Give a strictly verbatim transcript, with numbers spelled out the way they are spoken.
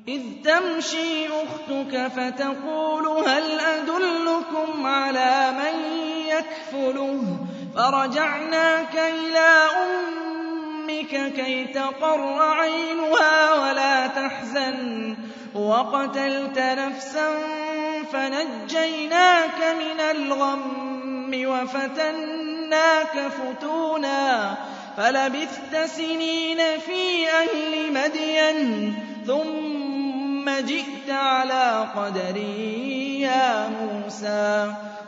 إذ تمشي أختك فتقول هل أدلكم على من يكفله فرجعناك إلى أمك كي تقر عينها ولا تحزن وقتلت نفسا فنجيناك من الغم وفتناك فتونا فلبثت سنين في أهل مدين ثم جئت على قدر يا موسى